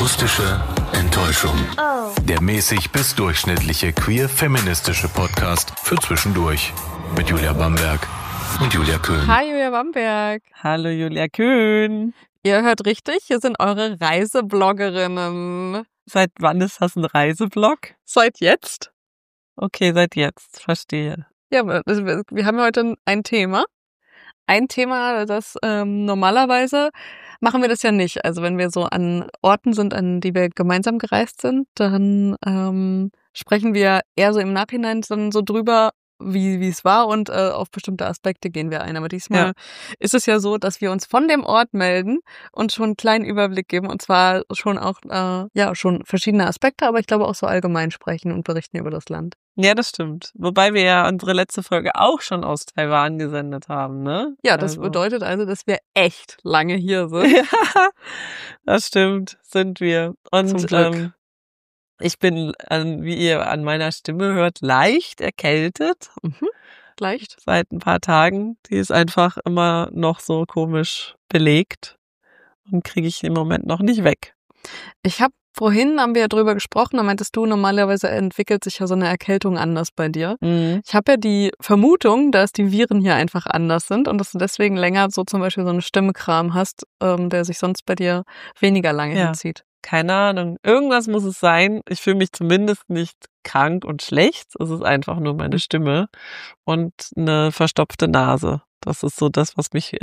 Akustische Enttäuschung. Der mäßig bis durchschnittliche queer-feministische Podcast für zwischendurch. Mit Julia Bamberg und Julia Köhn. Hi Julia Bamberg. Hallo Julia Köhn. Ihr hört richtig, hier sind eure Reisebloggerinnen. Seit wann ist das ein Reiseblog? Seit jetzt? Okay, seit jetzt, verstehe. Ja, wir haben heute ein Thema. Ein Thema, das normalerweise machen wir das ja nicht. Also wenn wir so an Orten sind, an die wir gemeinsam gereist sind, dann sprechen wir eher so im Nachhinein dann so drüber, wie es war, und auf bestimmte Aspekte gehen wir ein. Aber diesmal ist es ja so, dass wir uns von dem Ort melden und schon einen kleinen Überblick geben, und zwar schon auch schon verschiedene Aspekte, aber ich glaube auch so allgemein sprechen und berichten über das Land. Ja, das stimmt. Wobei wir ja unsere letzte Folge auch schon aus Taiwan gesendet haben, ne? Ja, das bedeutet also, dass wir echt lange hier sind. Ja, das stimmt, sind wir. Und Zum Glück. Ich bin, wie ihr an meiner Stimme hört, leicht erkältet. Leicht. Seit ein paar Tagen. Die ist einfach immer noch so komisch belegt und kriege ich im Moment noch nicht weg. Vorhin haben wir ja drüber gesprochen, da meintest du, normalerweise entwickelt sich ja so eine Erkältung anders bei dir. Mhm. Ich habe ja die Vermutung, dass die Viren hier einfach anders sind und dass du deswegen länger so zum Beispiel so eine Stimmkram hast, der sich sonst bei dir weniger lange hinzieht. Keine Ahnung. Irgendwas muss es sein. Ich fühle mich zumindest nicht krank und schlecht. Es ist einfach nur meine Stimme und eine verstopfte Nase. Das ist so das, was mich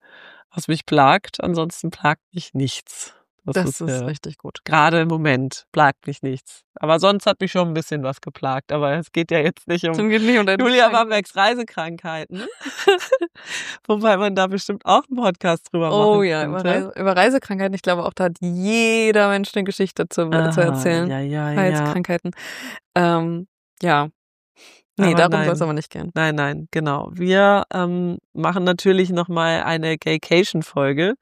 plagt. Ansonsten plagt mich nichts. Das ist richtig gut. Gerade im Moment plagt mich nichts. Aber sonst hat mich schon ein bisschen was geplagt. Aber es geht ja jetzt nicht um Julia Bambergs Reisekrankheiten. Wobei man da bestimmt auch einen Podcast drüber machen Oh ja, über Reisekrankheiten. Ich glaube auch, da hat jeder Mensch eine Geschichte zu erzählen. Ja. Reisekrankheiten. Ja. Nee, darum soll es aber nicht gehen. Nein, genau. Wir machen natürlich nochmal eine Gaycation-Folge.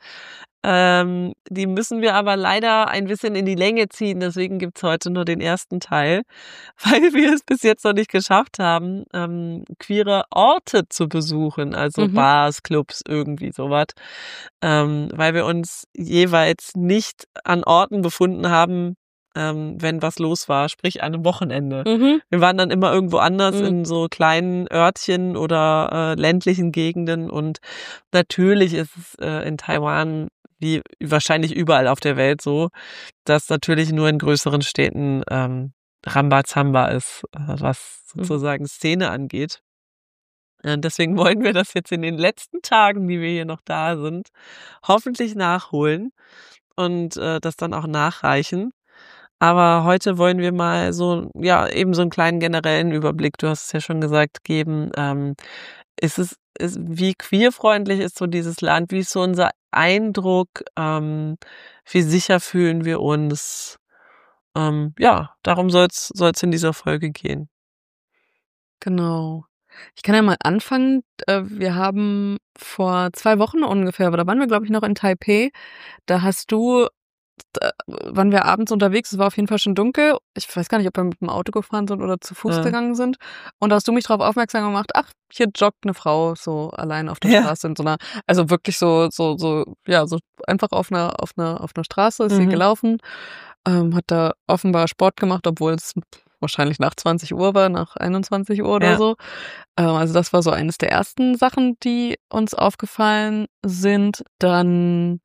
Die müssen wir aber leider ein bisschen in die Länge ziehen, deswegen gibt's heute nur den ersten Teil, weil wir es bis jetzt noch nicht geschafft haben, queere Orte zu besuchen, also Bars, Clubs, irgendwie sowas, weil wir uns jeweils nicht an Orten befunden haben, wenn was los war, sprich an einem Wochenende. Wir waren dann immer irgendwo anders in so kleinen Örtchen oder ländlichen Gegenden, und natürlich ist es in Taiwan wie wahrscheinlich überall auf der Welt so, dass natürlich nur in größeren Städten Rambazamba ist, was sozusagen Szene angeht. Deswegen wollen wir das jetzt in den letzten Tagen, die wir hier noch da sind, hoffentlich nachholen und das dann auch nachreichen. Aber heute wollen wir mal so, eben so einen kleinen generellen Überblick, du hast es ja schon gesagt, geben. Wie queerfreundlich ist so dieses Land? Wie ist so unser Eindruck? Wie sicher fühlen wir uns? Darum soll's in dieser Folge gehen. Genau. Ich kann ja mal anfangen. Wir haben vor 2 Wochen ungefähr, aber da waren wir, glaube ich, noch in Taipei. Da waren wir abends unterwegs, es war auf jeden Fall schon dunkel. Ich weiß gar nicht, ob wir mit dem Auto gefahren sind oder zu Fuß gegangen sind. Und da hast du mich darauf aufmerksam gemacht, ach, hier joggt eine Frau so allein auf der Straße in so einer, also wirklich so einfach auf einer Straße ist sie gelaufen, hat da offenbar Sport gemacht, obwohl es wahrscheinlich nach 20 Uhr war, nach 21 Uhr oder so. Also das war so eines der ersten Sachen, die uns aufgefallen sind. Dann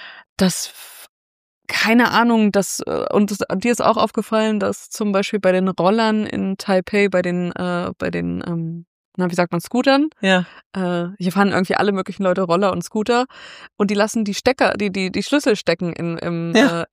keine Ahnung, dir ist auch aufgefallen, dass zum Beispiel bei den Rollern in Taipei, bei den wie sagt man, Scootern? Ja. Hier fahren irgendwie alle möglichen Leute Roller und Scooter, und die lassen die Stecker, die Schlüssel stecken im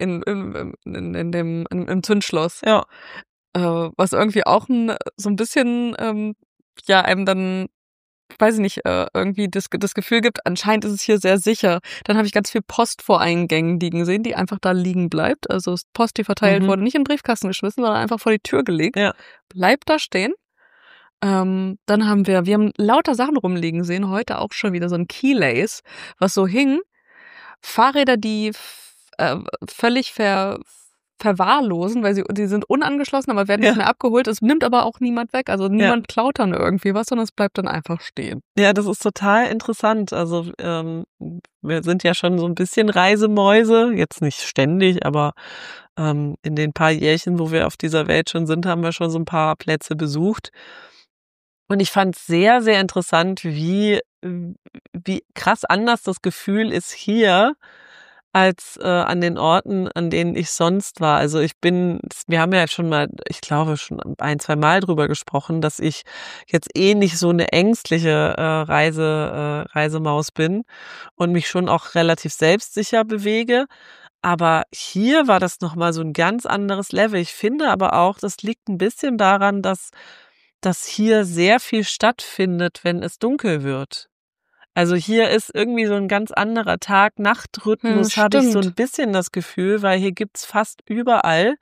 Zündschloss. Ja. Was irgendwie auch so ein bisschen einem dann, weiß ich nicht, irgendwie das Gefühl gibt, anscheinend ist es hier sehr sicher. Dann habe ich ganz viel Post vor Eingängen liegen gesehen, die einfach da liegen bleibt. Also Post, die verteilt wurde, nicht in den Briefkasten geschmissen, sondern einfach vor die Tür gelegt. Ja. Bleibt da stehen. Dann haben wir lauter Sachen rumliegen sehen, heute auch schon wieder so ein Keylace, was so hing. Fahrräder, die völlig verwahrlosen, weil die sind unangeschlossen, aber werden nicht mehr abgeholt. Es nimmt aber auch niemand weg. Also niemand klaut dann irgendwie was, sondern es bleibt dann einfach stehen. Ja, das ist total interessant. Also wir sind ja schon so ein bisschen Reisemäuse, jetzt nicht ständig, aber in den paar Jährchen, wo wir auf dieser Welt schon sind, haben wir schon so ein paar Plätze besucht. Und ich fand sehr, sehr interessant, wie krass anders das Gefühl ist hier als an den Orten, an denen ich sonst war. Also wir haben ja schon mal, ich glaube schon 1-2 Mal drüber gesprochen, dass ich jetzt nicht so eine ängstliche Reisemaus bin und mich schon auch relativ selbstsicher bewege. Aber hier war das nochmal so ein ganz anderes Level. Ich finde aber auch, das liegt ein bisschen daran, dass hier sehr viel stattfindet, wenn es dunkel wird. Also hier ist irgendwie so ein ganz anderer Tag-Nacht-Rhythmus, habe ich so ein bisschen das Gefühl, weil hier gibt's fast überall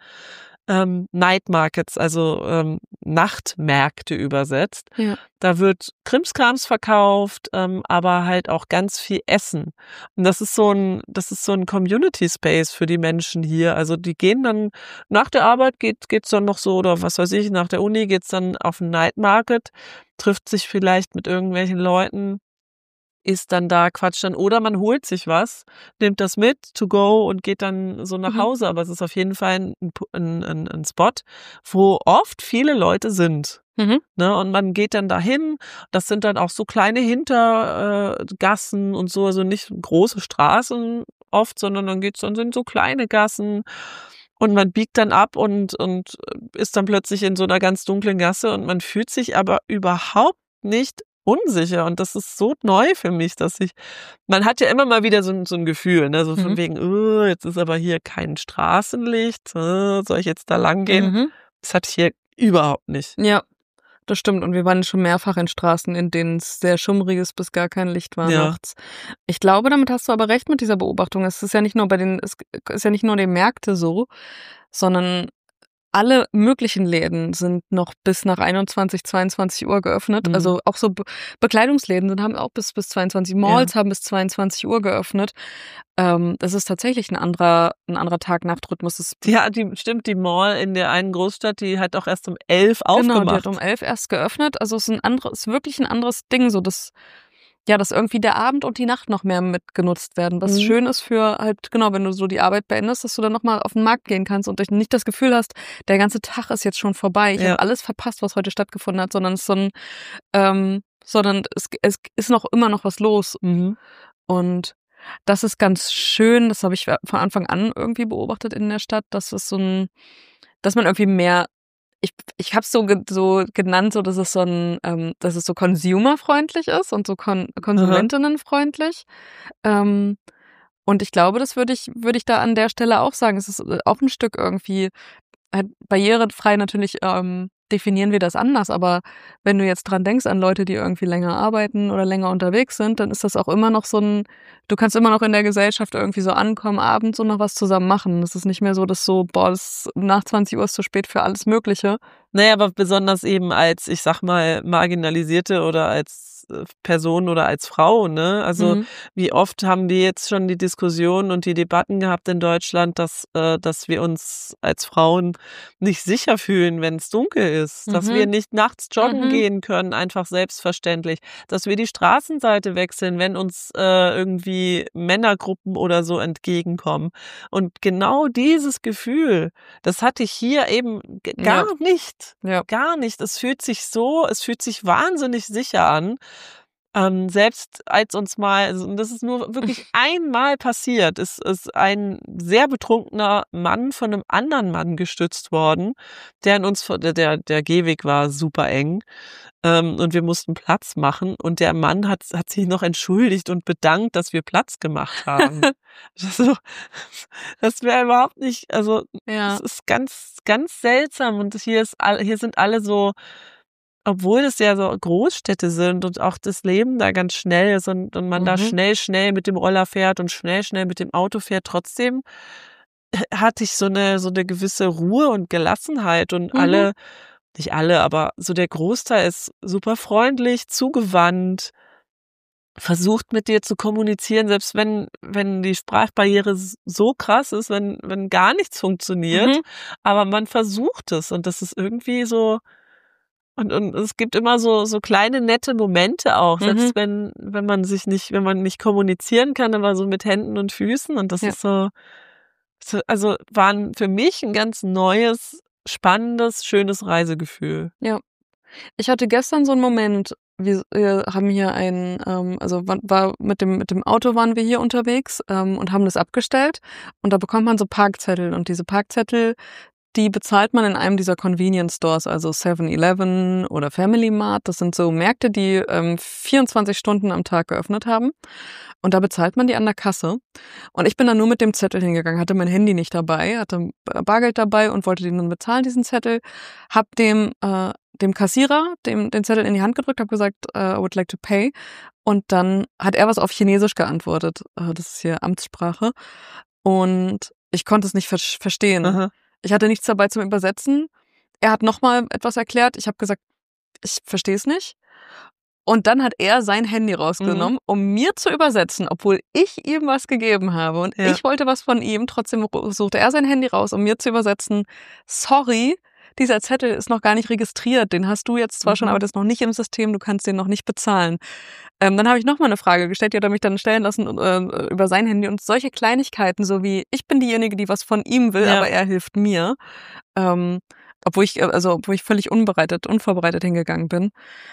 Night Markets, also Nachtmärkte übersetzt. Ja. Da wird Krimskrams verkauft, aber halt auch ganz viel Essen. Und das ist so ein Community Space für die Menschen hier. Also die gehen dann nach der Arbeit geht's dann noch so, oder was weiß ich, nach der Uni geht's dann auf den Night Market, trifft sich vielleicht mit irgendwelchen Leuten, ist dann da, quatscht dann, oder man holt sich was, nimmt das mit to go und geht dann so nach Hause. Aber es ist auf jeden Fall ein Spot, wo oft viele Leute sind. Ne? Und man geht dann dahin. Das sind dann auch so kleine Hintergassen und so, also nicht große Straßen oft, sondern sind so kleine Gassen. Und man biegt dann ab und ist dann plötzlich in so einer ganz dunklen Gasse und man fühlt sich aber überhaupt nicht unsicher, und das ist so neu für mich, man hat ja immer mal wieder so ein Gefühl, ne, so von wegen, jetzt ist aber hier kein Straßenlicht, soll ich jetzt da lang gehen? Das hatte ich hier überhaupt nicht. Ja, das stimmt, und wir waren schon mehrfach in Straßen, in denen es sehr schummrig ist, bis gar kein Licht war nachts. Ich glaube, damit hast du aber recht mit dieser Beobachtung. Es ist ja nicht nur die Märkte so, sondern alle möglichen Läden sind noch bis nach 21, 22 Uhr geöffnet. Also auch so Bekleidungsläden haben auch bis 22. Malls haben bis 22 Uhr geöffnet. Das ist tatsächlich ein anderer Tag-Nacht-Rhythmus. Die Mall in der einen Großstadt, die hat auch erst um 11 aufgemacht. Genau, die hat um 11 erst geöffnet. Also es ist wirklich ein anderes Ding, so dass irgendwie der Abend und die Nacht noch mehr mitgenutzt werden. Was schön ist für halt, genau, wenn du so die Arbeit beendest, dass du dann nochmal auf den Markt gehen kannst und nicht das Gefühl hast, der ganze Tag ist jetzt schon vorbei. Ich habe alles verpasst, was heute stattgefunden hat, sondern es ist immer noch was los. Und das ist ganz schön, das habe ich von Anfang an irgendwie beobachtet in der Stadt, dass man irgendwie mehr, ich habe es so genannt, so dass es dass es so consumerfreundlich ist und so konsumentinnenfreundlich. Und ich glaube, das würde ich da an der Stelle auch sagen. Es ist auch ein Stück irgendwie halt barrierefrei. Natürlich definieren wir das anders, aber wenn du jetzt dran denkst an Leute, die irgendwie länger arbeiten oder länger unterwegs sind, dann ist das auch immer noch du kannst immer noch in der Gesellschaft irgendwie so ankommen, abends und noch was zusammen machen. Das ist nicht mehr so, dass nach 20 Uhr ist zu spät für alles Mögliche. Naja, aber besonders eben als, ich sag mal, Marginalisierte oder als Person oder als Frau, ne? Also wie oft haben wir jetzt schon die Diskussion und die Debatten gehabt in Deutschland, dass wir uns als Frauen nicht sicher fühlen, wenn es dunkel ist, dass wir nicht nachts joggen gehen können, einfach selbstverständlich, dass wir die Straßenseite wechseln, wenn uns irgendwie Männergruppen oder so entgegenkommen. Und genau dieses Gefühl, das hatte ich hier eben gar nicht. Ja. Gar nicht. Es fühlt sich wahnsinnig sicher an. Selbst als uns mal, also das ist nur wirklich einmal passiert, ist ein sehr betrunkener Mann von einem anderen Mann gestützt worden, der Gehweg war super eng, und wir mussten Platz machen, und der Mann hat sich noch entschuldigt und bedankt, dass wir Platz gemacht haben. Das wäre überhaupt nicht, also es ist ganz, ganz seltsam, und hier sind alle so, obwohl es ja so Großstädte sind und auch das Leben da ganz schnell ist und man da schnell mit dem Roller fährt und schnell mit dem Auto fährt, trotzdem hatte ich so eine gewisse Ruhe und Gelassenheit, und nicht alle, aber so der Großteil ist super freundlich, zugewandt, versucht mit dir zu kommunizieren, selbst wenn die Sprachbarriere so krass ist, wenn gar nichts funktioniert, aber man versucht es und das ist irgendwie so und es gibt immer so kleine nette Momente auch, selbst wenn man nicht kommunizieren kann, aber so mit Händen und Füßen und das ist so, also waren für mich ein ganz neues, spannendes, schönes Reisegefühl. Ja. Ich hatte gestern so einen Moment, wir haben hier mit dem Auto waren wir hier unterwegs und haben das abgestellt und da bekommt man so Parkzettel und diese Parkzettel, die bezahlt man in einem dieser Convenience Stores, also 7-Eleven oder Family Mart. Das sind so Märkte, die 24 Stunden am Tag geöffnet haben. Und da bezahlt man die an der Kasse. Und ich bin dann nur mit dem Zettel hingegangen, hatte mein Handy nicht dabei, hatte Bargeld dabei und wollte den dann bezahlen, diesen Zettel. Hab dem Kassierer den Zettel in die Hand gedrückt, habe gesagt, I would like to pay. Und dann hat er was auf Chinesisch geantwortet. Das ist hier Amtssprache. Und ich konnte es nicht verstehen. Aha. Ich hatte nichts dabei zum Übersetzen. Er hat nochmal etwas erklärt. Ich habe gesagt, ich verstehe es nicht. Und dann hat er sein Handy rausgenommen, um mir zu übersetzen, obwohl ich ihm was gegeben habe. Und ich wollte was von ihm. Trotzdem suchte er sein Handy raus, um mir zu übersetzen. Sorry, dieser Zettel ist noch gar nicht registriert. Den hast du jetzt zwar schon, aber das ist noch nicht im System. Du kannst den noch nicht bezahlen. Dann habe ich nochmal eine Frage gestellt, die hat er mich dann stellen lassen über sein Handy. Und solche Kleinigkeiten, so wie ich bin diejenige, die was von ihm will, aber er hilft mir. Obwohl ich völlig unvorbereitet hingegangen bin.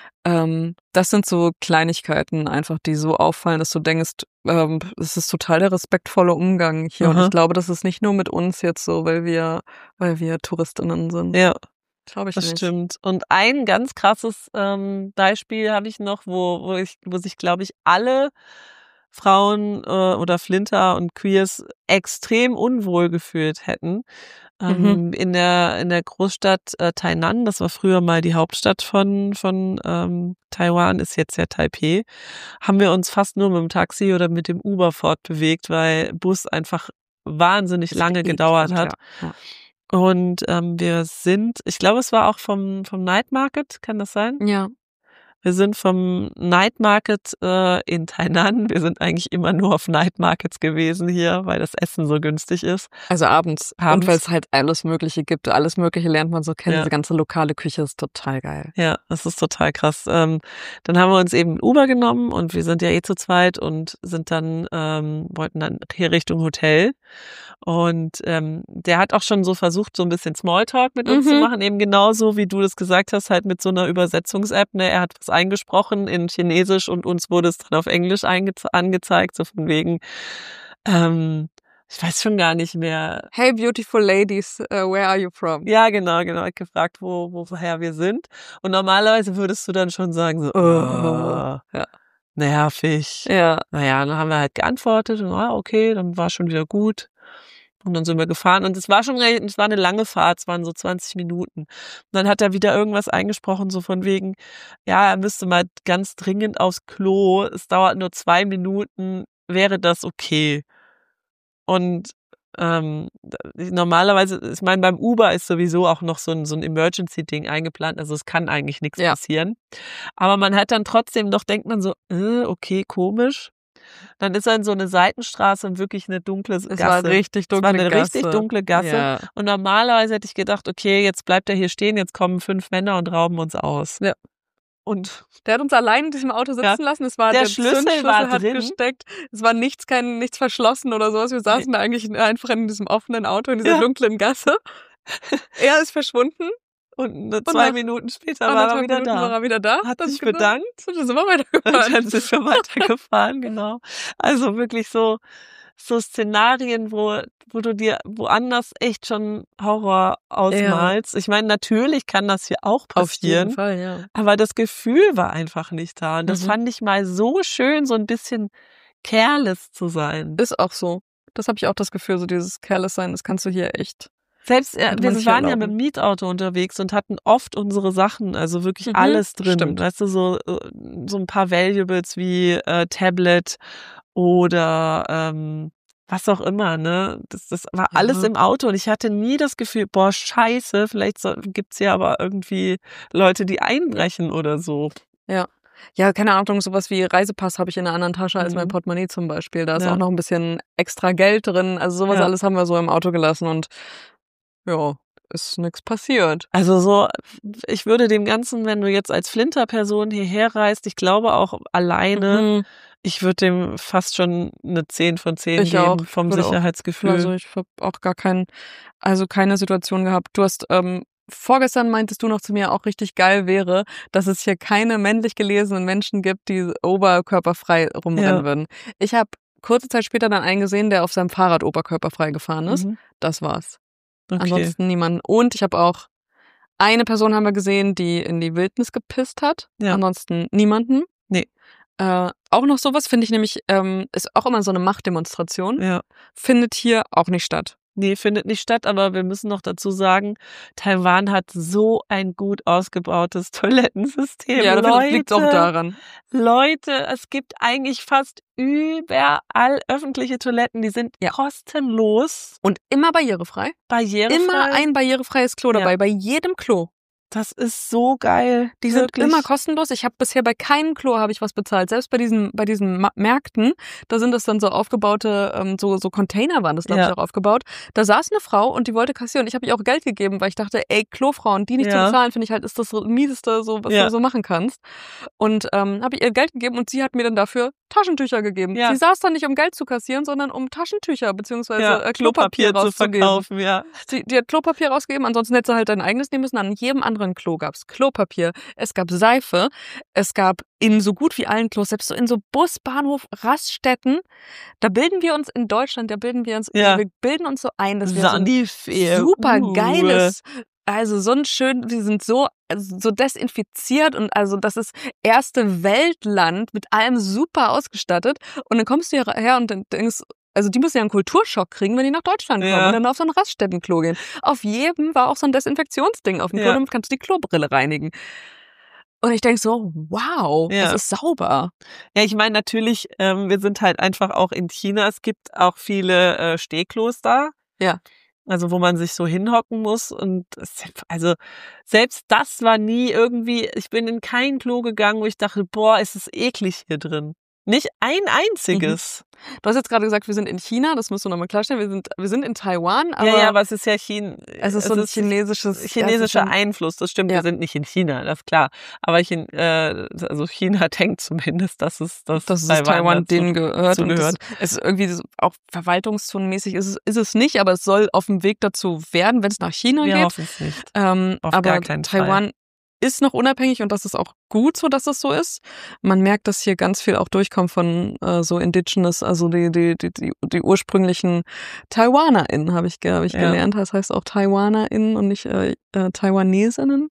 Das sind so Kleinigkeiten einfach, die so auffallen, dass du denkst, es ist total der respektvolle Umgang hier. Und ich glaube, das ist nicht nur mit uns jetzt so, weil wir Touristinnen sind. Ja. Glaube ich das nicht. Stimmt. Und ein ganz krasses Beispiel habe ich noch, wo sich, glaube ich, alle Frauen oder Flinter und Queers extrem unwohl gefühlt hätten. In der Großstadt Tainan, das war früher mal die Hauptstadt von Taiwan, ist jetzt ja Taipei, haben wir uns fast nur mit dem Taxi oder mit dem Uber fortbewegt, weil Bus einfach wahnsinnig lange gedauert hat. Ja. Und wir sind, ich glaube, es war auch vom Night Market, kann das sein? Ja. Wir sind vom Night Market in Tainan. Wir sind eigentlich immer nur auf Night Markets gewesen hier, weil das Essen so günstig ist. Also abends. Und weil es halt alles Mögliche gibt. Alles Mögliche lernt man so kennen. Ja. Diese ganze lokale Küche ist total geil. Ja, das ist total krass. Dann haben wir uns eben Uber genommen und wir sind ja zu zweit und sind dann, wollten dann hier Richtung Hotel. Und der hat auch schon so versucht, so ein bisschen Smalltalk mit uns zu machen, eben genauso, wie du das gesagt hast, halt mit so einer Übersetzungs-App. Ne? Er hat was eingesprochen in Chinesisch und uns wurde es dann auf Englisch angezeigt, so von wegen, ich weiß schon gar nicht mehr. Hey, beautiful ladies, where are you from? Ja, genau. Er hat gefragt, woher wir sind. Und normalerweise würdest du dann schon sagen so, ja. Nervig. Ja. Naja, dann haben wir halt geantwortet und okay, dann war schon wieder gut. Und dann sind wir gefahren und es war eine lange Fahrt, es waren so 20 Minuten. Und dann hat er wieder irgendwas eingesprochen, so von wegen, ja, er müsste mal ganz dringend aufs Klo, es dauert nur 2 Minuten, wäre das okay? Und normalerweise, ich meine, beim Uber ist sowieso auch noch so ein Emergency-Ding eingeplant, also es kann eigentlich nichts passieren. Aber man hat dann trotzdem noch, denkt man so, okay, komisch. Dann ist er in so eine Seitenstraße und wirklich eine dunkle Gasse. Es war eine richtig dunkle Gasse. Ja. Und normalerweise hätte ich gedacht, okay, jetzt bleibt er hier stehen, jetzt kommen 5 Männer und rauben uns aus. Ja. Und der hat uns allein in diesem Auto sitzen lassen. Es war der Schlüssel war hat drin. Gesteckt. Es war nichts verschlossen oder sowas. Wir saßen da eigentlich einfach in diesem offenen Auto in dieser dunklen Gasse. Er ist verschwunden. Und 2 Minuten später war er wieder da. Hat sich bedankt. Und dann sind wir weitergefahren. Dann sind wir weitergefahren, genau. Also wirklich so Szenarien, wo du dir woanders echt schon Horror ausmalst. Ja. Ich meine, natürlich kann das hier auch passieren. Auf jeden Fall, ja. Aber das Gefühl war einfach nicht da. Und das fand ich mal so schön, so ein bisschen careless zu sein. Ist auch so. Das habe ich auch das Gefühl, so dieses careless sein, das kannst du hier echt. Selbst, wir waren ja mit dem Mietauto unterwegs und hatten oft unsere Sachen, also wirklich alles drin. Stimmt. Weißt du, so ein paar Valuables wie Tablet oder was auch immer, ne? Das war alles im Auto und ich hatte nie das Gefühl, boah, scheiße, vielleicht gibt's ja aber irgendwie Leute, die einbrechen oder so. Ja. Ja, keine Ahnung, sowas wie Reisepass habe ich in einer anderen Tasche als mein Portemonnaie zum Beispiel. Da ist auch noch ein bisschen extra Geld drin. Also sowas alles haben wir so im Auto gelassen und ja, ist nichts passiert. Also so, ich würde dem Ganzen, wenn du jetzt als Flinter-Person hierher reist, ich glaube auch alleine, ich würde dem fast schon eine 10 von 10 geben vom Sicherheitsgefühl. Also ich habe auch keine Situation gehabt. Du hast vorgestern meintest du noch zu mir, auch richtig geil wäre, dass es hier keine männlich gelesenen Menschen gibt, die oberkörperfrei rumrennen würden. Ich habe kurze Zeit später dann einen gesehen, der auf seinem Fahrrad oberkörperfrei gefahren ist. Das war's. Okay. Ansonsten niemanden. Und ich habe auch eine Person haben wir gesehen, die in die Wildnis gepisst hat. Ja. Ansonsten niemanden. Nee. Auch noch sowas finde ich nämlich, ist auch immer so eine Machtdemonstration. Ja. Findet hier auch nicht statt. Nee, findet nicht statt, aber wir müssen noch dazu sagen, Taiwan hat so ein gut ausgebautes Toilettensystem. Ja, das liegt auch daran. Leute, es gibt eigentlich fast überall öffentliche Toiletten, die sind kostenlos. Und immer barrierefrei. Immer ein barrierefreies Klo dabei, bei jedem Klo. Das ist so geil. Die sind immer kostenlos. Ich habe bisher bei keinem Klo habe ich was bezahlt. Selbst bei diesen Märkten, da sind das dann so aufgebaute, so Container waren das, glaube ich, auch aufgebaut. Da saß eine Frau und die wollte kassieren. Ich habe ihr auch Geld gegeben, weil ich dachte, ey, Klofrauen, die nicht zu bezahlen, finde ich halt, ist das Mieseste, so, was du so machen kannst. Und habe ihr Geld gegeben und sie hat mir dann dafür Taschentücher gegeben. Ja. Sie saß dann nicht, um Geld zu kassieren, sondern um Taschentücher bzw. Klopapier rauszugeben. Die hat Klopapier rausgegeben, ansonsten hätte sie halt dein eigenes nehmen müssen. An jedem anderen Klo gab's Klopapier, es gab Seife, es gab in so gut wie allen Klos, selbst so in so Bus, Bahnhof, Raststätten, da bilden wir uns in Deutschland, wir bilden uns so ein, dass wir so super geiles, also so ein schön, die sind so desinfiziert und also das ist erste Weltland mit allem super ausgestattet und dann kommst du hierher und dann denkst, also die müssen ja einen Kulturschock kriegen, wenn die nach Deutschland kommen und dann auf so ein Raststättenklo gehen. Auf jedem war auch so ein Desinfektionsding auf dem Klo, damit kannst du die Klobrille reinigen. Und ich denke so, wow, das ist sauber. Ja, ich meine natürlich, wir sind halt einfach auch in China. Es gibt auch viele Stehklos da. Ja. Also wo man sich so hinhocken muss und also selbst das war nie irgendwie, ich bin in kein Klo gegangen, wo ich dachte, boah, ist es eklig hier drin. Nicht ein einziges. Du hast jetzt gerade gesagt, wir sind in China, das musst du nochmal klarstellen. Wir sind in Taiwan, aber. Ja, aber es ist ja China. Es ist so ein chinesischer Einfluss, das stimmt, wir sind nicht in China, das ist klar. Aber also China denkt zumindest, dass es Taiwan denen gehört. Es ist irgendwie auch verwaltungszonenmäßig ist es nicht, aber es soll auf dem Weg dazu werden, wenn es nach China geht. Wir hoffen es nicht. Auf gar keinen Taiwan ist noch unabhängig und das ist auch gut so, dass es so ist. Man merkt, dass hier ganz viel auch durchkommt von so Indigenous, also die ursprünglichen TaiwanerInnen habe ich gelernt. Das heißt auch TaiwanerInnen und nicht TaiwaneSinnen.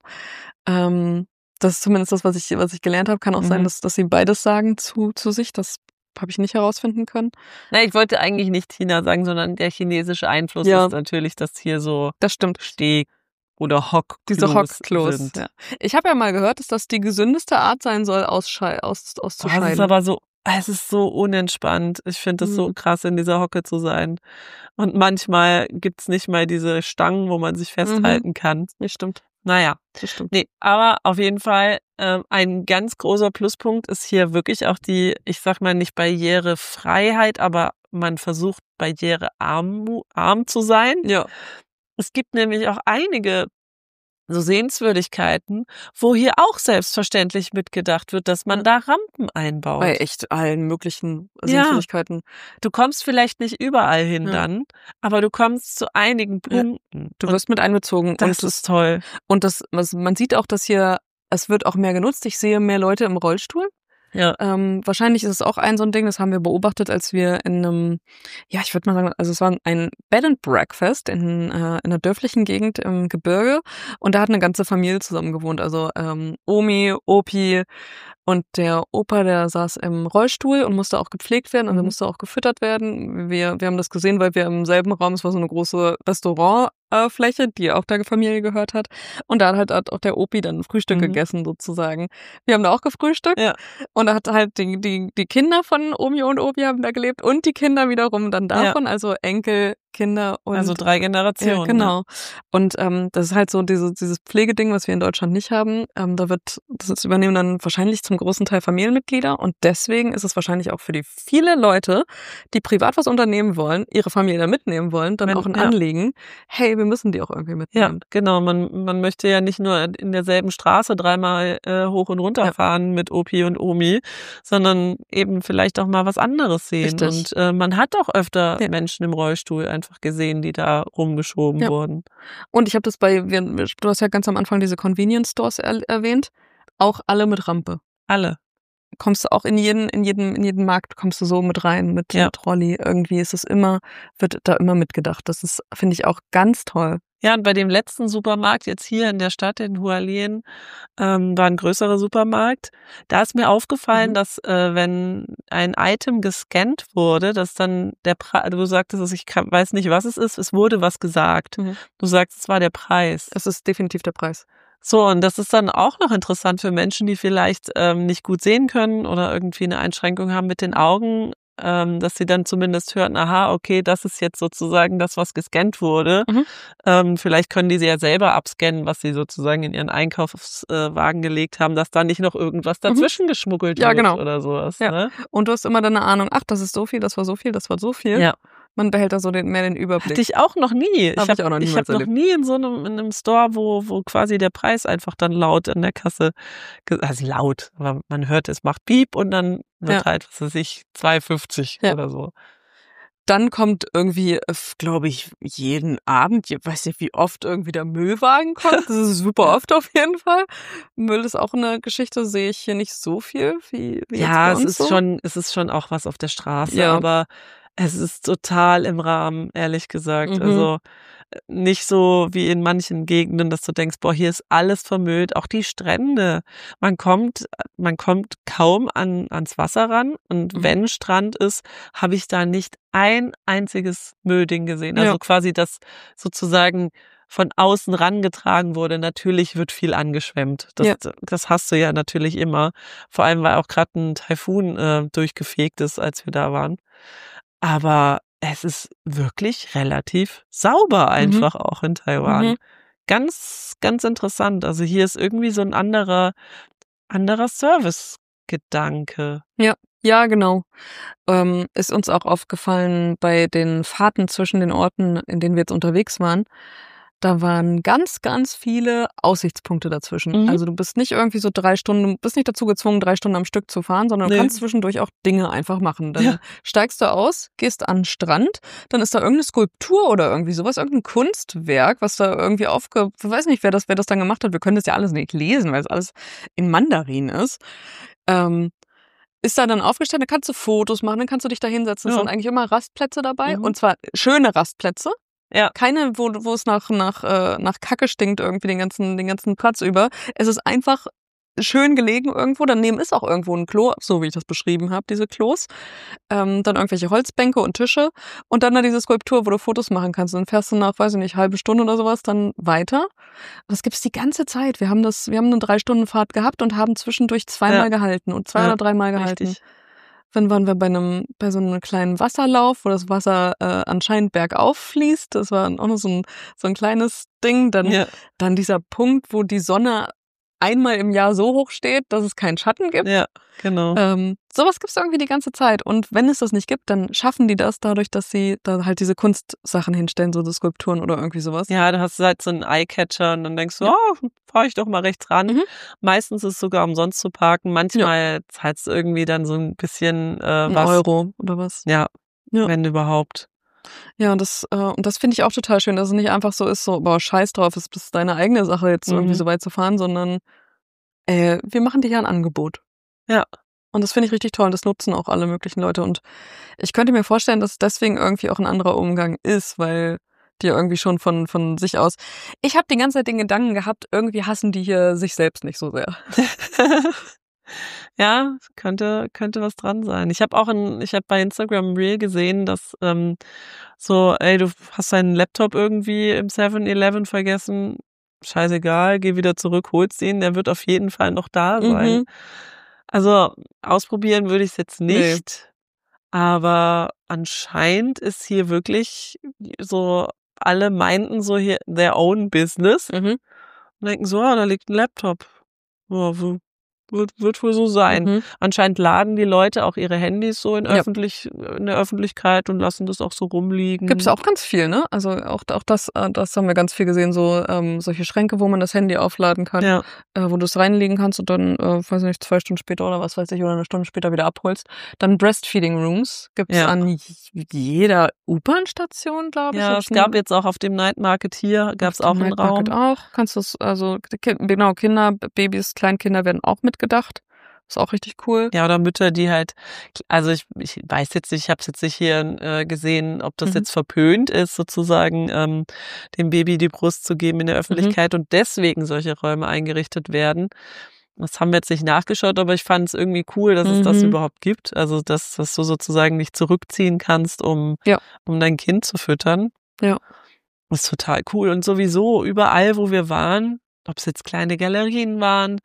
Das ist zumindest das, was ich gelernt habe. Kann auch sein, dass sie beides sagen zu sich. Das habe ich nicht herausfinden können. Na, ich wollte eigentlich nicht China sagen, sondern der chinesische Einfluss ist natürlich, dass hier so Steh- oder diese Hockklos sind. Ja. Ich habe ja mal gehört, dass das die gesündeste Art sein soll, auszuscheiden. Das ist aber so, es ist so unentspannt. Ich finde es so krass, in dieser Hocke zu sein. Und manchmal gibt's nicht mal diese Stangen, wo man sich festhalten kann. Das stimmt. Naja, das stimmt. Nee, aber auf jeden Fall ein ganz großer Pluspunkt ist hier wirklich auch die, ich sag mal nicht Barrierefreiheit, aber man versucht barrierearm zu sein. Ja. Es gibt nämlich auch einige so Sehenswürdigkeiten, wo hier auch selbstverständlich mitgedacht wird, dass man da Rampen einbaut. Bei echt allen möglichen Sehenswürdigkeiten. Du kommst vielleicht nicht überall hin dann, aber du kommst zu einigen Punkten. Du wirst mit einbezogen. Das ist toll. Und man sieht auch, dass hier, es wird auch mehr genutzt. Ich sehe mehr Leute im Rollstuhl. Ja. Wahrscheinlich ist es auch so ein Ding, das haben wir beobachtet, als wir in einem, ich würde mal sagen, also es war ein Bed and Breakfast in einer dörflichen Gegend im Gebirge und da hat eine ganze Familie zusammen gewohnt, also Omi, Opi und der Opa, der saß im Rollstuhl und musste auch gepflegt werden und er musste auch gefüttert werden. Wir haben das gesehen, weil wir im selben Raum, es war so eine große Restaurantfläche, die auch der Familie gehört hat. Und da hat auch der Opi dann Frühstück gegessen sozusagen. Wir haben da auch gefrühstückt und da hat halt die Kinder von Omi und Opi haben da gelebt und die Kinder wiederum dann davon, also Enkel, Kinder und Also 3 Generationen. ja, genau. Ne? Und das ist halt so dieses Pflegeding, was wir in Deutschland nicht haben. Das übernehmen dann wahrscheinlich zum großen Teil Familienmitglieder und deswegen ist es wahrscheinlich auch für die viele Leute, die privat was unternehmen wollen, ihre Familie da mitnehmen wollen, dann auch ein Anliegen, hey, wir müssen die auch irgendwie mitnehmen. Ja, genau. Man möchte ja nicht nur in derselben Straße 3-mal hoch und runter fahren mit Opi und Omi, sondern eben vielleicht auch mal was anderes sehen. Richtig. Und man hat auch öfter Menschen im Rollstuhl einfach gesehen, die da rumgeschoben wurden. Und ich habe das du hast ja ganz am Anfang diese Convenience Stores erwähnt, auch alle mit Rampe. Alle. Kommst du auch in jeden Markt kommst du so mit rein, mit Trolley. Irgendwie wird da immer mitgedacht. Das ist, finde ich, auch ganz toll. Ja, und bei dem letzten Supermarkt jetzt hier in der Stadt, in Hualien, war ein größerer Supermarkt. Da ist mir aufgefallen, dass wenn ein Item gescannt wurde, dass dann du sagtest, ich weiß nicht, was es ist, es wurde was gesagt. Du sagst, es war der Preis. Es ist definitiv der Preis. So, und das ist dann auch noch interessant für Menschen, die vielleicht nicht gut sehen können oder irgendwie eine Einschränkung haben mit den Augen, dass sie dann zumindest hören, aha, okay, das ist jetzt sozusagen das, was gescannt wurde. Vielleicht können die sie ja selber abscannen, was sie sozusagen in ihren Einkaufswagen gelegt haben, dass da nicht noch irgendwas dazwischen geschmuggelt wird oder sowas. Ja. Ne? Und du hast immer dann eine Ahnung, ach, das ist so viel, das war so viel, das war so viel. Ja. Man behält da so mehr den Überblick. Hatte ich auch noch nie. Ich habe noch nie in in einem Store, wo quasi der Preis einfach dann laut in der Kasse, also laut, aber man hört, es macht Piep und dann wird halt, was weiß ich, 2,50 oder so. Dann kommt irgendwie, glaube ich, jeden Abend, ich weiß nicht, wie oft irgendwie der Müllwagen kommt. Das ist super oft auf jeden Fall. Müll ist auch eine Geschichte, sehe ich hier nicht so viel wie ja, jetzt bei uns es ist schon auch was auf der Straße, aber es ist total im Rahmen, ehrlich gesagt. Also nicht so wie in manchen Gegenden, dass du denkst, boah, hier ist alles vermüllt, auch die Strände. Man kommt kaum ans Wasser ran und wenn Strand ist, habe ich da nicht ein einziges Müllding gesehen. Also quasi das sozusagen von außen rangetragen wurde. Natürlich wird viel angeschwemmt. Das hast du ja natürlich immer. Vor allem, weil auch gerade ein Taifun durchgefegt ist, als wir da waren. Aber es ist wirklich relativ sauber einfach auch in Taiwan. Ganz, ganz interessant. Also hier ist irgendwie so ein anderer Servicegedanke. Ja, genau. Ist uns auch aufgefallen bei den Fahrten zwischen den Orten, in denen wir jetzt unterwegs waren. Da waren ganz, ganz viele Aussichtspunkte dazwischen. Also du bist nicht irgendwie so 3 Stunden, du bist nicht dazu gezwungen, 3 Stunden am Stück zu fahren, sondern du kannst zwischendurch auch Dinge einfach machen. Dann steigst du aus, gehst an den Strand, dann ist da irgendeine Skulptur oder irgendwie sowas, irgendein Kunstwerk, was da irgendwie ich weiß nicht, wer das dann gemacht hat. Wir können das ja alles nicht lesen, weil es alles in Mandarin ist. Ist da dann aufgestellt, dann kannst du Fotos machen, dann kannst du dich da hinsetzen. Es sind eigentlich immer Rastplätze dabei und zwar schöne Rastplätze. Ja. Keine, wo es nach Kacke stinkt irgendwie den ganzen Platz über. Es ist einfach schön gelegen irgendwo. Daneben ist auch irgendwo ein Klo, so wie ich das beschrieben habe, diese Klos. Dann irgendwelche Holzbänke und Tische und dann da diese Skulptur, wo du Fotos machen kannst. Dann fährst du nach, weiß ich nicht, halbe Stunde oder sowas dann weiter. Das gibt's die ganze Zeit. Wir haben eine 3-Stunden-Fahrt gehabt und haben zwischendurch 2-mal gehalten und 2 oder 3-mal gehalten. Richtig. Dann waren wir bei so einem kleinen Wasserlauf, wo das Wasser anscheinend bergauf fließt. Das war auch noch so ein kleines Ding. Dann dieser Punkt, wo die Sonne einmal im Jahr so hoch steht, dass es keinen Schatten gibt. Ja, genau. Sowas gibt's irgendwie die ganze Zeit. Und wenn es das nicht gibt, dann schaffen die das dadurch, dass sie da halt diese Kunstsachen hinstellen, so Skulpturen oder irgendwie sowas. Ja, da hast du halt so einen Eyecatcher und dann denkst du, oh, fahr ich doch mal rechts ran. Meistens ist es sogar umsonst zu parken. Manchmal zahlst du irgendwie dann so ein bisschen was. Euro oder was. Ja, wenn überhaupt. Ja, und das finde ich auch total schön, dass es nicht einfach so ist, so, boah, scheiß drauf, es ist deine eigene Sache, jetzt irgendwie so weit zu fahren, sondern wir machen dir ja ein Angebot. Ja. Und das finde ich richtig toll und das nutzen auch alle möglichen Leute. Und ich könnte mir vorstellen, dass es deswegen irgendwie auch ein anderer Umgang ist, weil die irgendwie schon von sich aus. Ich habe die ganze Zeit den Gedanken gehabt, irgendwie hassen die hier sich selbst nicht so sehr. Ja, könnte was dran sein. Ich habe bei Instagram ein Reel gesehen, dass so, ey, du hast deinen Laptop irgendwie im 7-Eleven vergessen, scheißegal, geh wieder zurück, holst ihn, der wird auf jeden Fall noch da sein. Also ausprobieren würde ich es jetzt nicht, Aber anscheinend ist hier wirklich so, alle meinten so hier their own business und denken so, da liegt ein Laptop. Ja, wird wohl so sein. Anscheinend laden die Leute auch ihre Handys so in der Öffentlichkeit und lassen das auch so rumliegen. Gibt's auch ganz viel, ne? Also auch das haben wir ganz viel gesehen, so solche Schränke, wo man das Handy aufladen kann, wo du es reinlegen kannst und dann, weiß nicht, 2 Stunden später oder was weiß ich, oder 1 Stunde später wieder abholst. Dann Breastfeeding Rooms gibt's an jeder U-Bahn-Station, glaube ich. Ja, es gab jetzt auch auf dem Night Market hier, gab's auch einen Raum. Night Market auch. Kannst du also genau, Kinder, Babys, Kleinkinder werden auch mitgedacht. Ist auch richtig cool. Ja, oder Mütter, die halt, also ich weiß jetzt nicht, ich habe es jetzt nicht hier gesehen, ob das jetzt verpönt ist, sozusagen dem Baby die Brust zu geben in der Öffentlichkeit und deswegen solche Räume eingerichtet werden. Das haben wir jetzt nicht nachgeschaut, aber ich fand es irgendwie cool, dass es das überhaupt gibt. Also, dass du sozusagen nicht zurückziehen kannst, um dein Kind zu füttern. Ja. Das ist total cool. Und sowieso überall, wo wir waren, ob es jetzt kleine Galerien waren,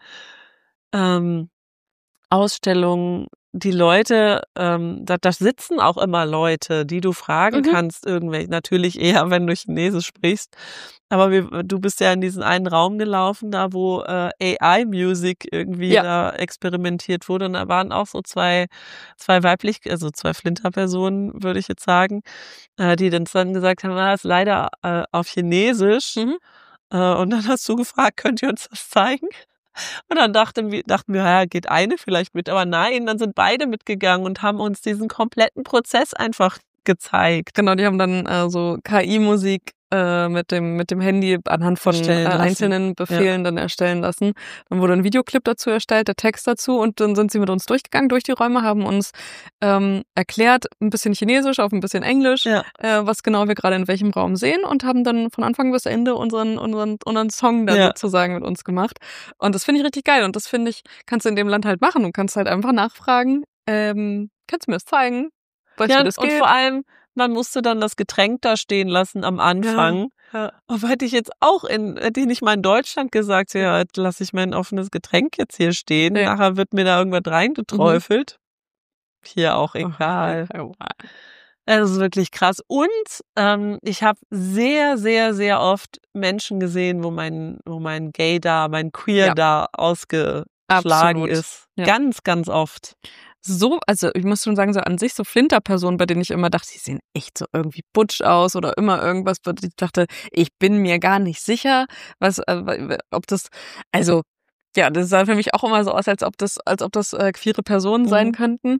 Ausstellungen, die Leute, da sitzen auch immer Leute, die du fragen kannst, irgendwelche, natürlich eher, wenn du Chinesisch sprichst, aber du bist ja in diesen einen Raum gelaufen, da wo AI-Music irgendwie da experimentiert wurde und da waren auch so zwei Flinterpersonen, würde ich jetzt sagen, die dann gesagt haben, das ist leider auf Chinesisch und dann hast du gefragt, könnt ihr uns das zeigen? Und dann dachten wir, ja, geht eine vielleicht mit, aber nein, dann sind beide mitgegangen und haben uns diesen kompletten Prozess einfach gezeigt. Genau, die haben dann so KI-Musik mit dem Handy anhand von einzelnen Befehlen dann erstellen lassen. Dann wurde ein Videoclip dazu erstellt, der Text dazu und dann sind sie mit uns durchgegangen durch die Räume, haben uns erklärt, ein bisschen Chinesisch auf ein bisschen Englisch, was genau wir gerade in welchem Raum sehen und haben dann von Anfang bis Ende unseren Song dann sozusagen mit uns gemacht. Und das finde ich richtig geil und das finde ich, kannst du in dem Land halt machen. Du kannst halt einfach nachfragen, kannst du mir das zeigen? Weißt du, wie das geht? Und vor allem, man musste dann das Getränk da stehen lassen am Anfang. Ja. Aber hätte ich nicht mal in Deutschland gesagt, ja, lasse ich mein offenes Getränk jetzt hier stehen. Ja. Nachher wird mir da irgendwas reingeträufelt. Hier auch egal. Das ist wirklich krass. Und ich habe sehr, sehr, sehr oft Menschen gesehen, wo mein Gay da, mein Queer da ausgeschlagen ist. Ja. Ganz, ganz oft. So, also ich muss schon sagen, so an sich so Flinterpersonen, bei denen ich immer dachte, die sehen echt so irgendwie butsch aus oder immer irgendwas, bei denen ich dachte, ich bin mir gar nicht sicher, ob das, also ja, das sah für mich auch immer so aus, als ob das queere Personen sein könnten.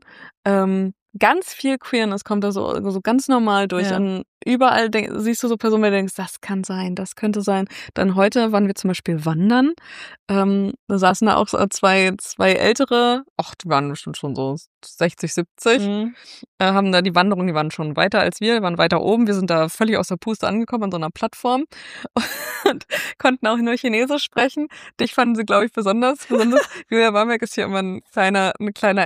Ganz viel Queerness kommt da so ganz normal durch. Ja. Überall siehst du so Personen, wo du denkst, das kann sein, das könnte sein. Dann heute waren wir zum Beispiel wandern. Da saßen da auch zwei ältere, die waren bestimmt schon so 60, 70, haben da die waren schon weiter als wir waren weiter oben. Wir sind da völlig aus der Puste angekommen an so einer Plattform und konnten auch nur Chinesisch sprechen. Dich fanden sie, glaube ich, besonders. Julia Bamberg ist hier immer ein kleiner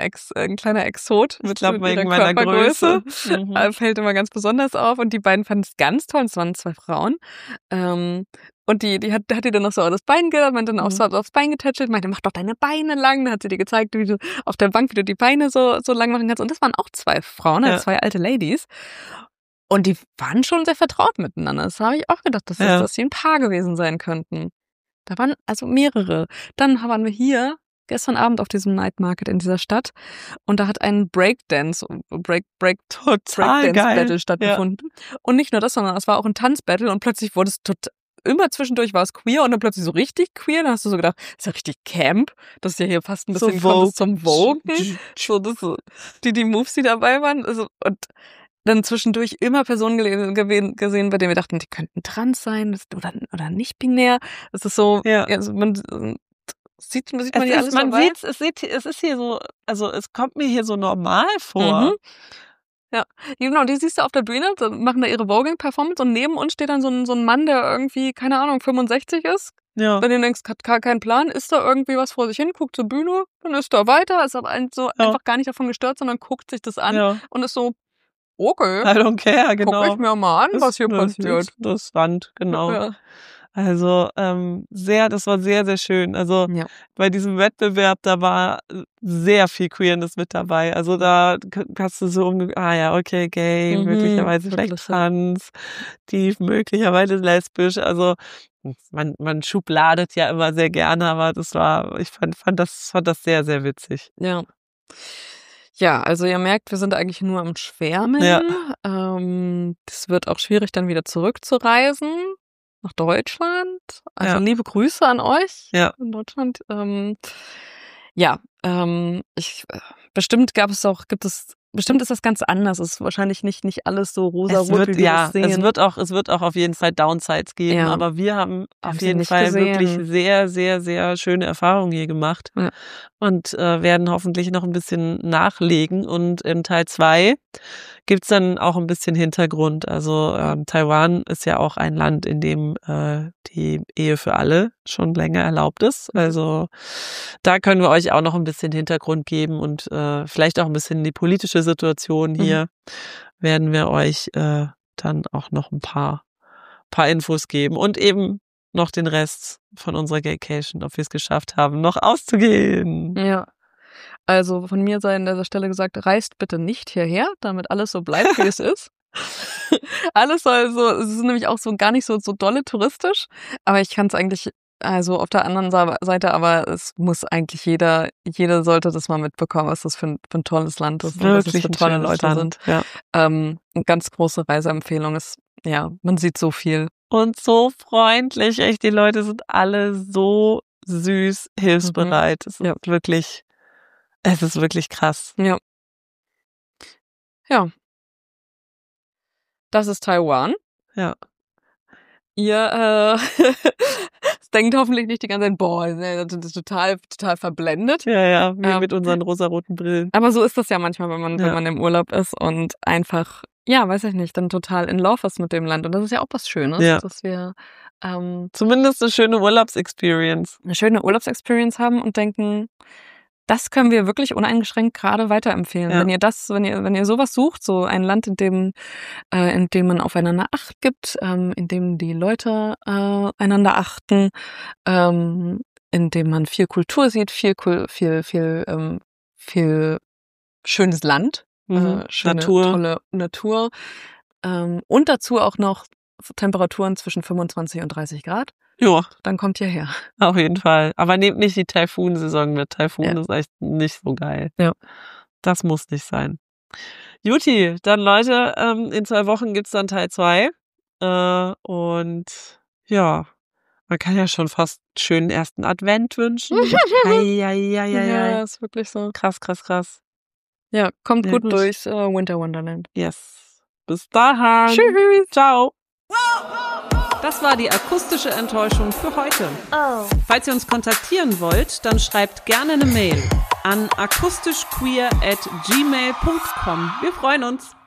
Exot mit ihrer Körpergröße. Fällt immer ganz besonders auf und die beiden fanden es ganz toll. Es waren 2 Frauen. Und die hat die dann noch so das Bein meinte dann auch so aufs Bein getätschelt, meinte, mach doch deine Beine lang. Dann hat sie dir gezeigt, wie du auf der Bank, wie du die Beine so lang machen kannst. Und das waren auch 2 Frauen, 2 alte Ladies. Und die waren schon sehr vertraut miteinander. Das habe ich auch gedacht, dass sie ein Paar gewesen sein könnten. Da waren also mehrere. Dann waren wir hier gestern Abend auf diesem Night Market in dieser Stadt und da hat ein Breakdance-Battle stattgefunden. Ja. Und nicht nur das, sondern es war auch ein Tanzbattle und plötzlich wurde es immer zwischendurch war es queer und dann plötzlich so richtig queer. Dann hast du so gedacht, das ist ja richtig Camp. Das ist ja hier fast ein bisschen so zum Vogue. Die Moves, die dabei waren. Also, und dann zwischendurch immer Personen gesehen, bei denen wir dachten, die könnten trans sein oder nicht binär. Das ist so, also sieht man hier alles dabei? Es ist hier so, also es kommt mir hier so normal vor. Ja, genau, die siehst du auf der Bühne, machen da ihre Voging-Performance und neben uns steht dann so ein Mann, der irgendwie, keine Ahnung, 65 ist. Ja. Bei dem denkst, hat gar keinen Plan, ist da irgendwie was vor sich hin, guckt zur Bühne, dann ist da weiter, ist aber einfach gar nicht davon gestört, sondern guckt sich das an und ist so, okay, I don't care, genau. Guck ich mir mal an, was hier passiert. Interessant, genau. Ja. Also das war sehr, sehr schön. Also bei diesem Wettbewerb, da war sehr viel Queerness mit dabei. Also da hast du so okay, gay, möglicherweise vielleicht trans, die möglicherweise lesbisch. Also man schubladet ja immer sehr gerne, aber ich fand das sehr, sehr witzig. Ja. Ja, also ihr merkt, wir sind eigentlich nur am Schwärmen. Ja. Das wird auch schwierig, dann wieder zurückzureisen nach Deutschland. Also liebe Grüße an euch in Deutschland. Bestimmt ist das ganz anders. Es ist wahrscheinlich nicht alles so rosa-rot, wie wir es sehen. Es wird auch auf jeden Fall Downsides geben, aber wir haben auf jeden Fall wirklich sehr, sehr, sehr schöne Erfahrungen hier gemacht und werden hoffentlich noch ein bisschen nachlegen. Und in Teil 2 gibt's dann auch ein bisschen Hintergrund. Also Taiwan ist ja auch ein Land, in dem die Ehe für alle schon länger erlaubt ist. Also da können wir euch auch noch ein bisschen Hintergrund geben und vielleicht auch ein bisschen die politische Situation hier werden wir euch dann auch noch ein paar Infos geben und eben noch den Rest von unserer Gaycation, ob wir es geschafft haben, noch auszugehen. Ja. Also von mir sei an dieser Stelle gesagt, reist bitte nicht hierher, damit alles so bleibt, wie es ist. Alles soll so, es ist nämlich auch so gar nicht so dolle touristisch, aber ich kann es eigentlich, also auf der anderen Seite, aber es muss eigentlich jeder sollte das mal mitbekommen, was das für ein tolles Land ist, was es für tolle Leute sind. Ja. Eine ganz große Reiseempfehlung ist, man sieht so viel. Und so freundlich, echt, die Leute sind alle so süß, hilfsbereit. Es ist wirklich krass. Ja. Ja. Das ist Taiwan. Ja. Ihr denkt hoffentlich nicht die ganze Zeit, boah, das ist total verblendet. Ja, wie mit unseren rosaroten Brillen. Aber so ist das ja manchmal, wenn man im Urlaub ist und einfach, weiß ich nicht, dann total in love ist mit dem Land. Und das ist ja auch was Schönes, dass wir zumindest eine schöne Urlaubsexperience haben und denken, das können wir wirklich uneingeschränkt gerade weiterempfehlen. Ja. Wenn ihr sowas sucht, so ein Land, in dem man aufeinander Acht gibt, in dem die Leute einander achten, in dem man viel Kultur sieht, viel schönes Land, schöne, tolle Natur, und dazu auch noch Temperaturen zwischen 25 und 30 Grad. Ja. Dann kommt ihr her. Auf jeden Fall. Aber nehmt nicht die Taifun-Saison mit. Taifun ist echt nicht so geil. Ja. Das muss nicht sein. Juti, dann Leute, in 2 Wochen gibt's dann Teil 2. Und man kann ja schon fast einen schönen ersten Advent wünschen. Ja, ist wirklich so. Krass. Ja, kommt gut durchs Winter Wonderland. Yes. Bis dahin. Tschüss. Ciao. Das war die akustische Enttäuschung für heute. Falls ihr uns kontaktieren wollt, dann schreibt gerne eine Mail an akustischqueer@gmail.com. Wir freuen uns.